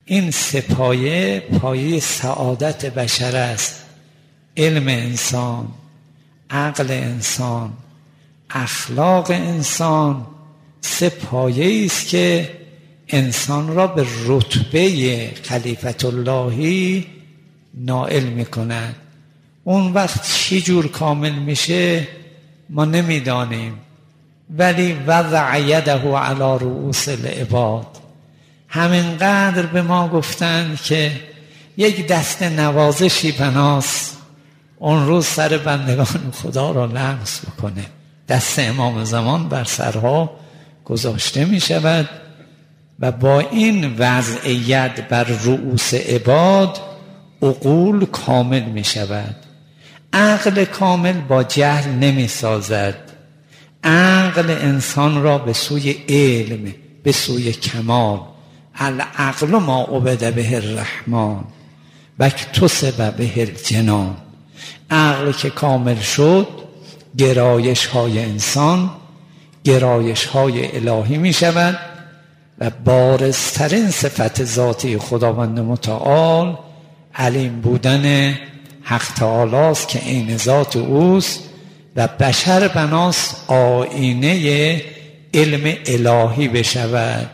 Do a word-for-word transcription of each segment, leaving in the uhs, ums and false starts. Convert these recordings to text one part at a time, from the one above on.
این سه پایه پایه سعادت بشر است. علم انسان، عقل انسان، اخلاق انسان، سه پایه است که انسان را به رتبه خلیفت اللهی نائل میکند. اون وقت چی جور کامل میشه ما نمیدانیم، ولی وضع یده علی رؤوس العباد، همینقدر به ما گفتن که یک دست نوازشی بناست اون روز سر بندگان خدا را لمس بکنه. دست امام زمان بر سرها گذاشته می شود و با این وضع ید بر رؤوس عباد عقول کامل می شود. عقل کامل با جهل نمی سازد. عقل انسان را به سوی علم، به سوی کمال، العقل ما عبد به الرحمن و اکتسب به الجنان. عقل که کامل شد گرایش های انسان گرایش های الهی می شود و بارزترین صفت ذاتی خداوند متعال علیم بودن حق تعالی است که عین ذات اوست و بشر بناست آینه علم الهی بشود.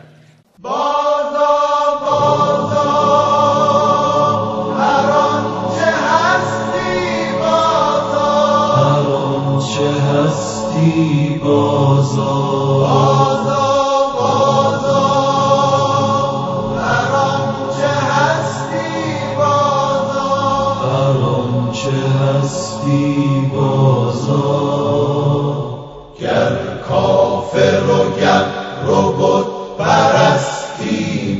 هستی بازار بازار بازار هر آنچه هستی بازار هر آنچه هستی بازار گر کافر و گر بت پرستی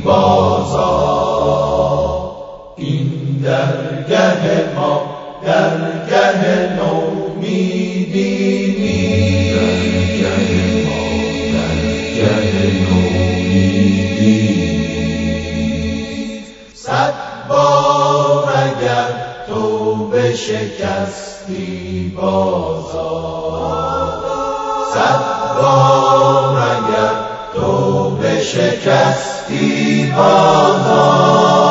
بازار این درگه ما درگه نومیدی شکستی بازار صد بار اگر تو به شکستی بازار